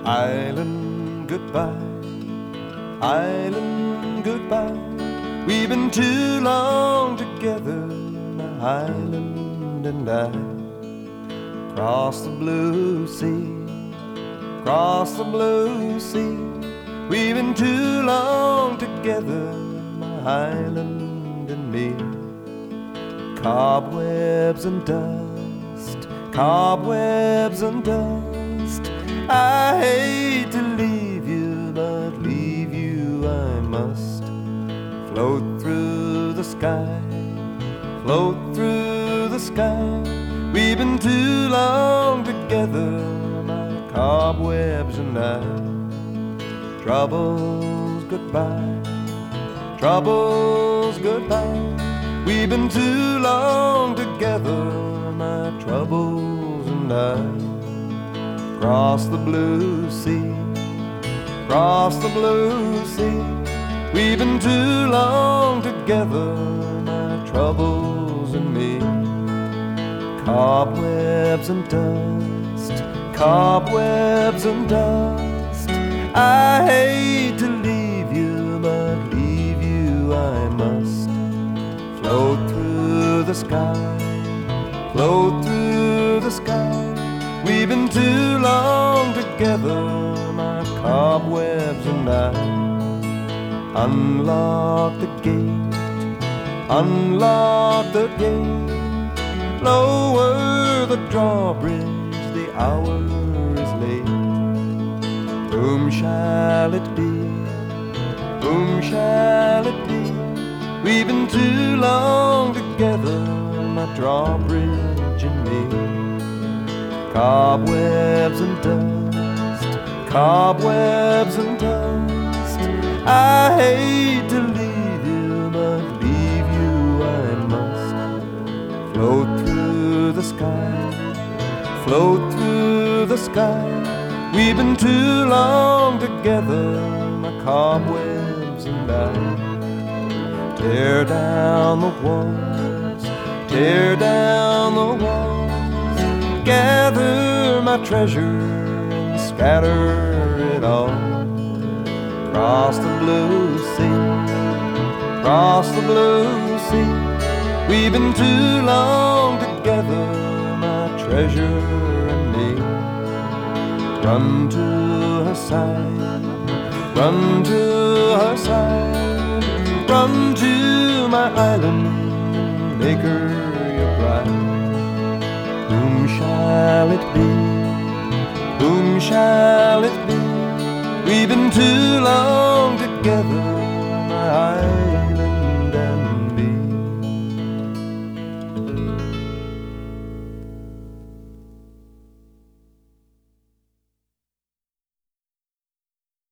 Island, goodbye. Island, goodbye. We've been too long together, my island and I. Across the blue sea, across the blue sea. We've been too long together, my island and me. Cobwebs and dust, cobwebs and dust. I hate to leave you, but leave you I must. Float through the sky, float through the sky. We've been too long together, my cobwebs and I. Troubles, goodbye, troubles, goodbye. We've been too long together, my troubles and I. Across the blue sea, across the blue sea. We've been too long together, my troubles and me. Cobwebs and dust, cobwebs and dust. I hate to leave you, but leave you I must. Float through the sky, float through the sky. We've been too long together, my cobwebs and I. Unlock the gate, unlock the gate. Lower the drawbridge, the hour is late. Whom shall it be? Whom shall it be? We've been too long together, my drawbridge and me. Cobwebs and dust, cobwebs and dust. I hate to leave you, but leave you I must. Float through the sky, float through the sky. We've been too long together, my cobwebs and I. Tear down the walls, tear down the walls. Gather my treasure and scatter it all. Across the blue sea, across the blue sea. We've been too long together, my treasure and me. Run to her side, run to her side. Run to my island, make her your bride. Whom shall it be? Whom shall it be? We've been too long together, my